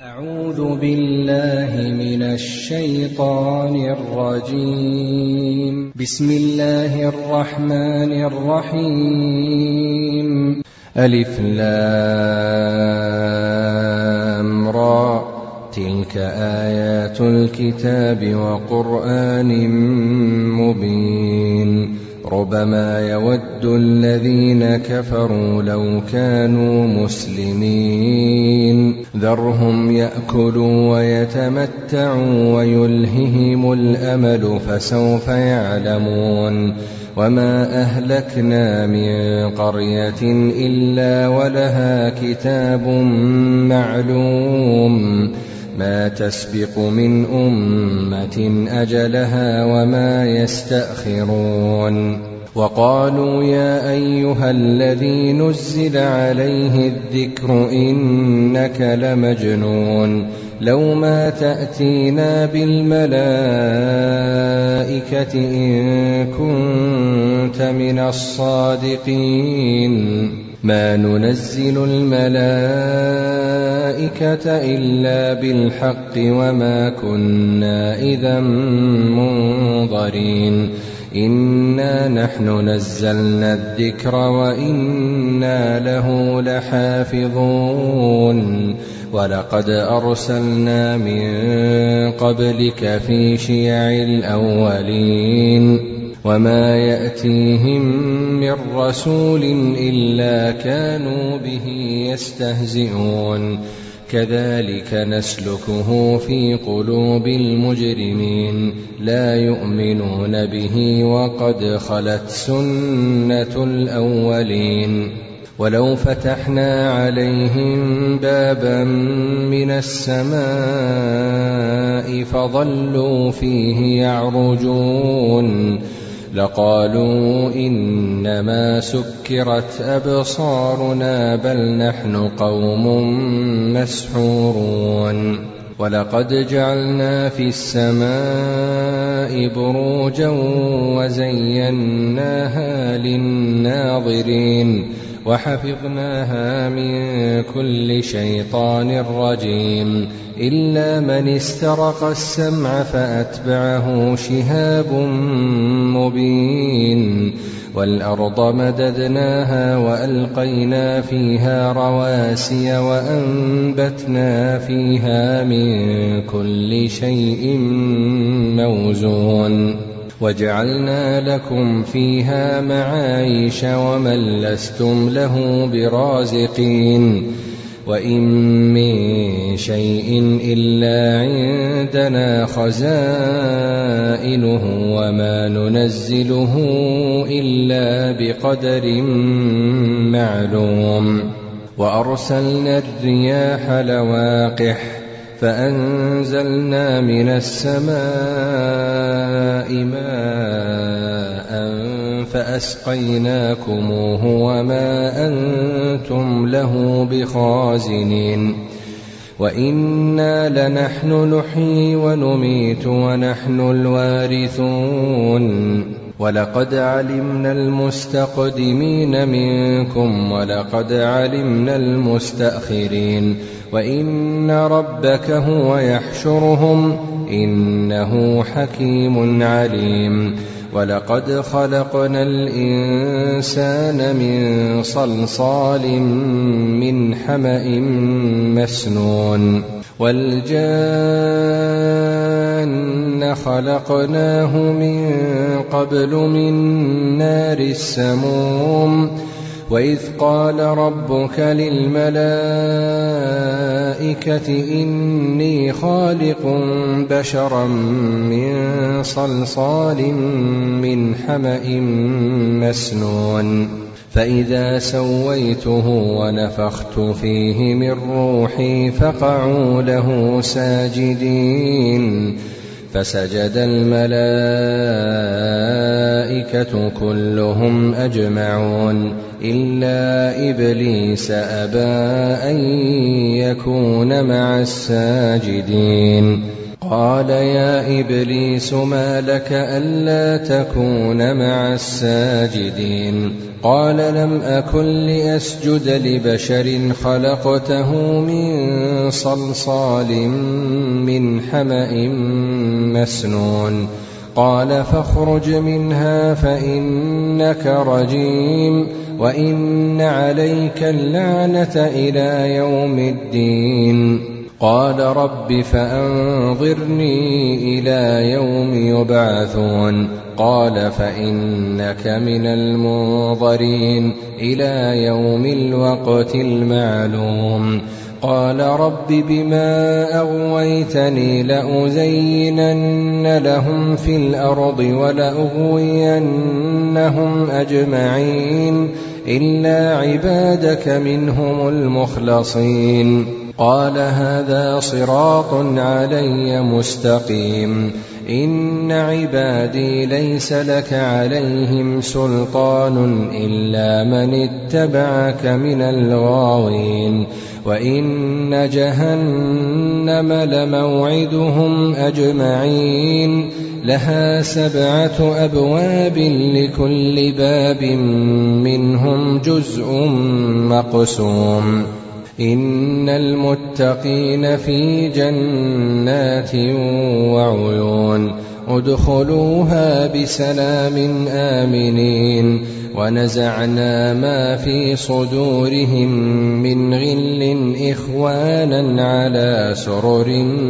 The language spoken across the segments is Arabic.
أعوذ بالله من الشيطان الرجيم. بسم الله الرحمن الرحيم. ألف لام را، تلك آيات الكتاب وقرآن مبين. ربما يود الذين كفروا لو كانوا مسلمين. ذرهم يأكلوا ويتمتعوا ويلههم الأمل فسوف يعلمون. وما أهلكنا من قرية إلا ولها كتاب معلوم، ما تسبق من أمة أجلها وما يستأخرون. وقالوا يا أيها الذي نزل عليه الذكر إنك لمجنون، لو ما تأتينا بالملائكة إن كنت من الصادقين. ما ننزل الملائكة إلا بالحق وما كنا إذا منظرين. إنا نحن نزلنا الذكر وإنا له لحافظون. ولقد أرسلنا من قبلك في شيع الأولين، وما يأتيهم من رسول إلا كانوا به يستهزئون. كذلك نسلكه في قلوب المجرمين، لا يؤمنون به وقد خلت سنة الأولين. ولو فتحنا عليهم بابا من السماء فظلوا فيه يعرجون لقالوا إنما سكرت أبصارنا بل نحن قوم مسحورون. ولقد جعلنا في السماء بروجا وزيناها للناظرين وحفظناها من كل شيطان رجيم، إلا من استرق السمع فأتبعه شهاب مبين. والأرض مددناها وألقينا فيها رواسي وأنبتنا فيها من كل شيء موزون. وجعلنا لكم فيها معايش ومن لستم له برازقين. وإن من شيء إلا عندنا خزائنه وما ننزله إلا بقدر معلوم. وأرسلنا الرياح لواقح فأنزلنا من السماء ماء فأسقيناكموه وما أنتم له بخازنين. وإنا لنحن نحيي ونميت ونحن الوارثون. ولقد علمنا المستقدمين منكم ولقد علمنا المستأخرين. وإن ربك هو يحشرهم إنه حكيم عليم. ولقد خلقنا الإنسان من صلصال من حمأ مسنون. والجان خلقناه من قبل من نار السموم. وإذ قال ربك للملائكة إني خالق بشرا من صلصال من حمأ مسنون. فإذا سويته ونفخت فيه من روحي فقعوا له ساجدين. فسجد الملائكة كلهم أجمعون إلا إبليس أبى أن يكون مع الساجدين. قال يا إبليس ما لك ألا تكون مع الساجدين قال لم أكن لأسجد لبشر خلقته من صلصال من حمأ مسنون قال فاخرج منها فإنك رجيم وإن عليك اللعنة إلى يوم الدين قال رب فأنظرني إلى يوم يبعثون قال فإنك من المنظرين إلى يوم الوقت المعلوم قال رب بما أغويتني لأزينن لهم في الأرض ولأغوينهم أجمعين إلا عبادك منهم المخلصين قال هذا صراط علي مستقيم إن عبادي ليس لك عليهم سلطان إلا من اتبعك من الغاوين وإن جهنم لموعدهم أجمعين لها 7 أبواب لكل باب منهم جزء مقسوم إن المتقين في جنات وعيون ادخلوها بسلام آمنين ونزعنا ما في صدورهم من غل إخوانا على سرر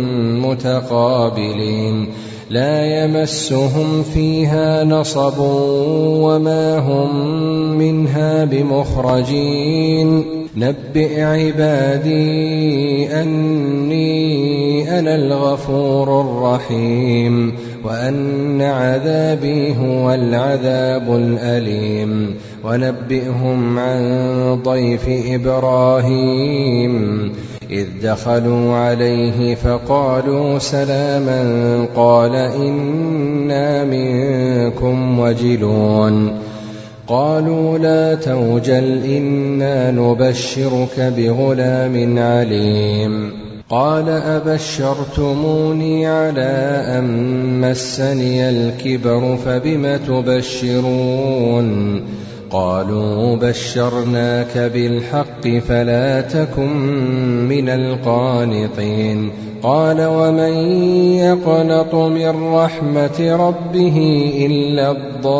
متقابلين لا يمسهم فيها نصب وما هم منها بمخرجين نبئ عبادي أني أنا الغفور الرحيم وأن عذابي هو العذاب الأليم ونبئهم عن ضيف إبراهيم إذ دخلوا عليه فقالوا سلاما قال إنا منكم وجلون قالوا لا توجل إنا نبشرك بغلام عليم قال أبشرتموني على أن مسني الكبر فبم تبشرون قالوا بشرناك بالحق فلا تكن من القانطين قال ومن يقنط من رحمة ربه إلا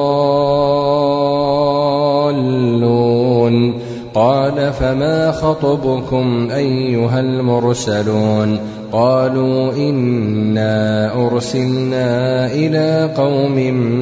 الضالون قال فما خطبكم أيها المرسلون قالوا إنا أرسلنا إلى قوم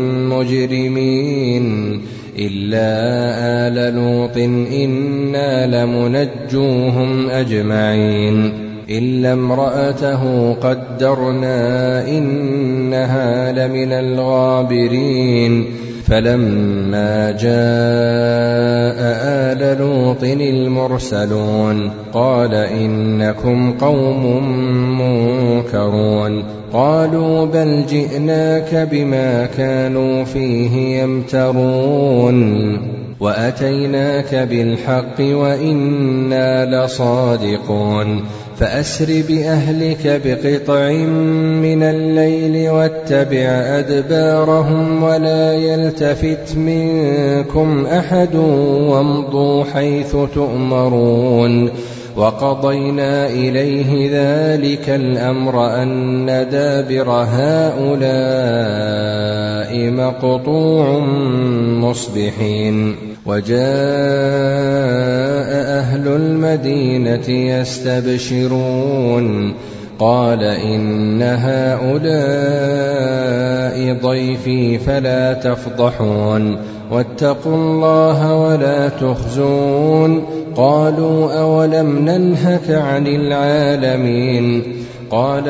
مجرمين إلا آل لوط إنا لمنجوهم أجمعين إلا امرأته قدرنا إنها لمن الغابرين فلما جاء آل لوط المرسلون قال إنكم قوم منكرون قالوا بل جئناك بما كانوا فيه يمترون وأتيناك بالحق وإنا لصادقون فأسر بأهلك بقطع من الليل واتبع أدبارهم ولا يلتفت منكم أحد وامضوا حيث تؤمرون وقضينا إليه ذلك الأمر أن دابر هؤلاء مقطوع مصبحين وجاء أهل المدينة يستبشرون قال إن هؤلاء ضيفي فلا تفضحون واتقوا الله ولا تخزون قالوا أولم ننهك عن العالمين قال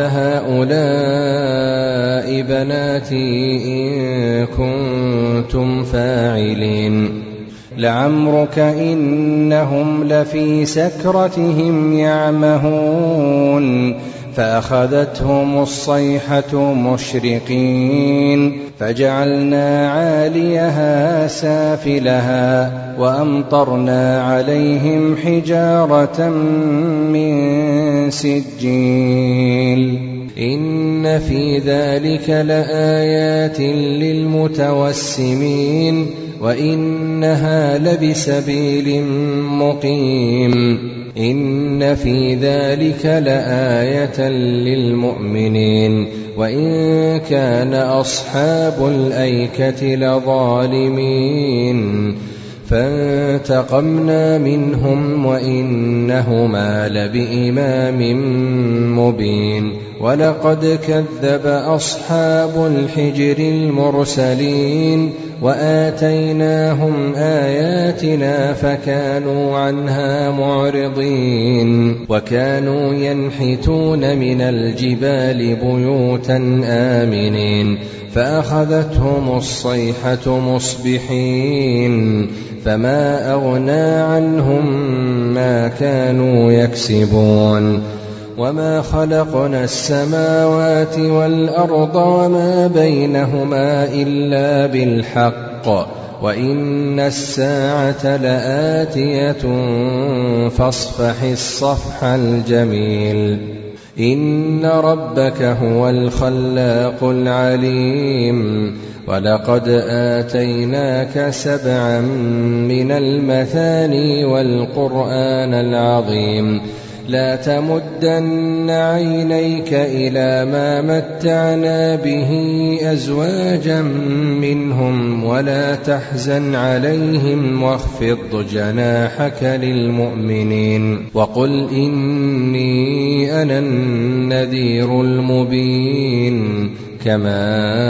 هؤلاء بناتي إن كنتم فاعلين لعمرك إنهم لفي سكرتهم يعمهون فأخذتهم الصيحة مشرقين فجعلنا عاليها سافلها وأمطرنا عليهم حجارة من سجيل إن في ذلك لآيات للمتوسمين وإنها لبسبيل مقيم إن في ذلك لآية للمؤمنين وإن كان أصحاب الأيكة لظالمين فانتقمنا منهم وإنهما لبإمام مبين ولقد كذب أصحاب الحجر المرسلين وآتيناهم آياتنا فكانوا عنها معرضين وكانوا ينحتون من الجبال بيوتا آمنين فأخذتهم الصيحة مصبحين فما أغنى عنهم ما كانوا يكسبون وما خلقنا السماوات والأرض وما بينهما إلا بالحق وإن الساعة لآتية فاصفح الصفح الجميل إن ربك هو الخلاق العليم ولقد آتيناك 7 من المثاني والقرآن العظيم لا تمدن عينيك إلى ما متعنا به أزواجا منهم ولا تحزن عليهم واخفض جناحك للمؤمنين وقل إني أنا النذير المبين كما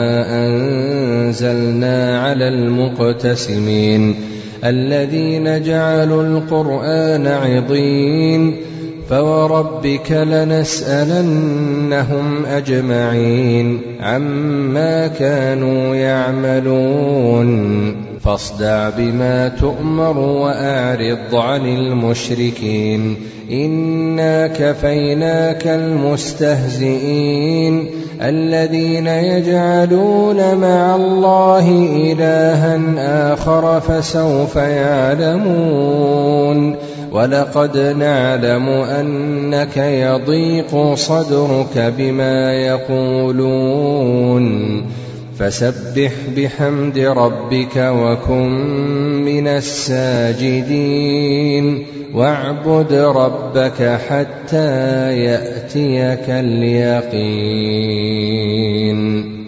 أنزلنا على المقتسمين الذين جعلوا القرآن عضين فوربك لنسألنهم أجمعين عما كانوا يعملون فاصدع بما تؤمر وأعرض عن المشركين إنا كفيناك المستهزئين الذين يجعلون مع الله إلها آخر فسوف يعلمون ولقد نعلم أنك يضيق صدرك بما يقولون فسبح بحمد ربك وكن من الساجدين واعبد ربك حتى يأتيك اليقين.